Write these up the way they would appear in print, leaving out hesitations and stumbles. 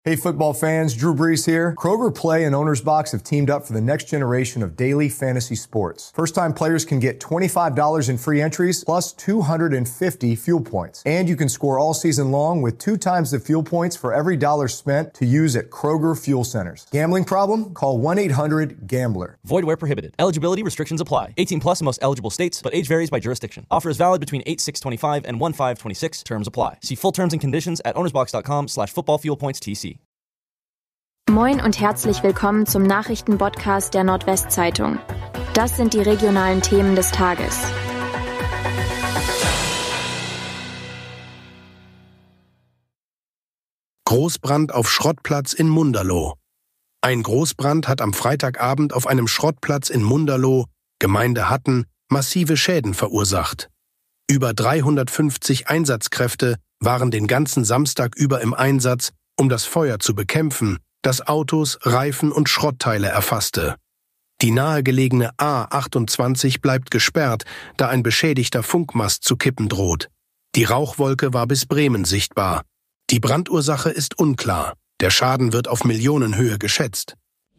Hey football fans, Drew Brees here. Kroger Play and Owner's Box have teamed up for the next generation of daily fantasy sports. First-time players can get $25 in free entries plus 250 fuel points. And you can score all season long with 2 times the fuel points for every dollar spent to use at Kroger Fuel Centers. Gambling problem? Call 1-800-GAMBLER. Void where prohibited. Eligibility restrictions apply. 18 plus in most eligible states, but age varies by jurisdiction. Offer is valid between 8/6/25 and 1/5/26. Terms apply. See full terms and conditions at ownersbox.com/footballfuelpoints.tc. Moin und herzlich willkommen zum Nachrichtenpodcast der Nordwestzeitung. Das sind die regionalen Themen des Tages. Großbrand auf Schrottplatz in Munderloh. Ein Großbrand hat am Freitagabend auf einem Schrottplatz in Munderloh, Gemeinde Hatten, massive Schäden verursacht. Über 350 Einsatzkräfte waren den ganzen Samstag über im Einsatz, um das Feuer zu bekämpfen, das Autos, Reifen und Schrottteile erfasste. Die nahegelegene A28 bleibt gesperrt, da ein beschädigter Funkmast zu kippen droht. Die Rauchwolke war bis Bremen sichtbar. Die Brandursache ist unklar. Der Schaden wird auf Millionenhöhe geschätzt.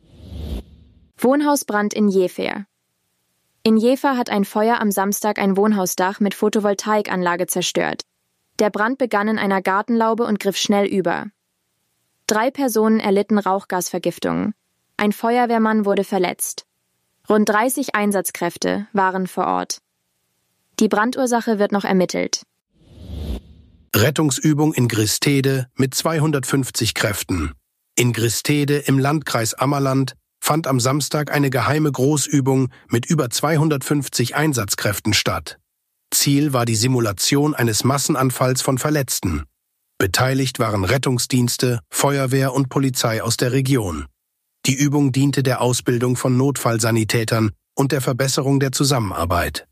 Wohnhausbrand in Jever. In Jever hat ein Feuer am Samstag ein Wohnhausdach mit Photovoltaikanlage zerstört. Der Brand begann in einer Gartenlaube und griff schnell über. 3 Personen erlitten Rauchgasvergiftungen. Ein Feuerwehrmann wurde verletzt. Rund 30 Einsatzkräfte waren vor Ort. Die Brandursache wird noch ermittelt. Rettungsübung in Gristede mit 250 Kräften. In Gristede im Landkreis Ammerland fand am Samstag eine geheime Großübung mit über 250 Einsatzkräften statt. Ziel war die Simulation eines Massenanfalls von Verletzten. Beteiligt waren Rettungsdienste, Feuerwehr und Polizei aus der Region. Die Übung diente der Ausbildung von Notfallsanitätern und der Verbesserung der Zusammenarbeit.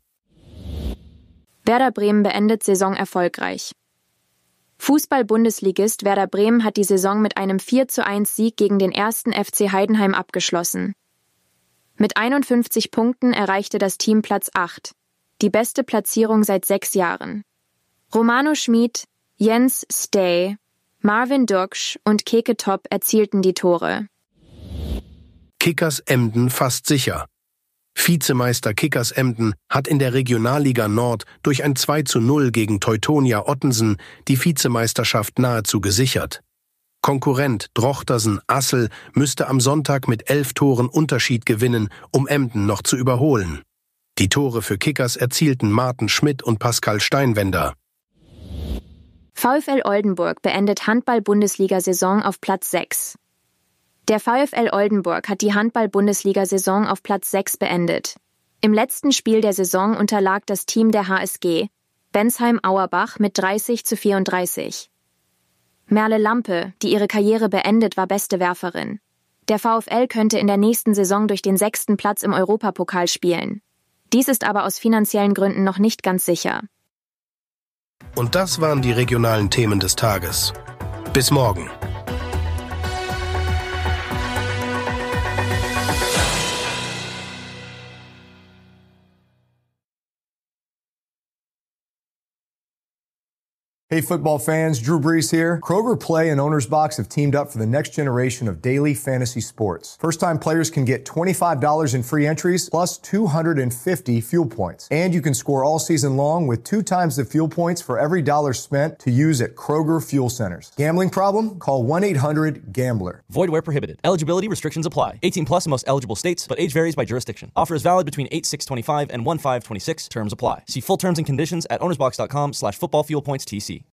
Werder Bremen beendet Saison erfolgreich. Fußball-Bundesligist Werder Bremen hat die Saison mit einem 4:1 Sieg gegen den 1. FC Heidenheim abgeschlossen. Mit 51 Punkten erreichte das Team Platz 8, die beste Platzierung seit 6 Jahren. Romano Schmid, Jens Stay, Marvin Duksch und Keke Top erzielten die Tore. Kickers Emden fast sicher. Vizemeister Kickers Emden hat in der Regionalliga Nord durch ein 2:0 gegen Teutonia Ottensen die Vizemeisterschaft nahezu gesichert. Konkurrent Drochtersen Assel müsste am Sonntag mit 11 Toren Unterschied gewinnen, um Emden noch zu überholen. Die Tore für Kickers erzielten Martin Schmidt und Pascal Steinwender. VfL Oldenburg beendet Handball-Bundesliga-Saison auf Platz 6. Der VfL Oldenburg hat die Handball-Bundesliga-Saison auf Platz 6 beendet. Im letzten Spiel der Saison unterlag das Team der HSG, Bensheim-Auerbach, mit 30:34. Merle Lampe, die ihre Karriere beendet, war beste Werferin. Der VfL könnte in der nächsten Saison durch den 6. Platz im Europapokal spielen. Dies ist aber aus finanziellen Gründen noch nicht ganz sicher. Und das waren die regionalen Themen des Tages. Bis morgen. Hey football fans, Drew Brees here. Kroger Play and Owner's Box have teamed up for the next generation of daily fantasy sports. First-time players can get $25 in free entries plus 250 fuel points. And you can score all season long with 2 times the fuel points for every dollar spent to use at Kroger Fuel Centers. Gambling problem? Call 1-800-GAMBLER. Void where prohibited. Eligibility restrictions apply. 18 plus in most eligible states, but age varies by jurisdiction. Offer is valid between 8/6/25 and 1/5/26. Terms apply. See full terms and conditions at ownersbox.com/footballfuelpoints.tc.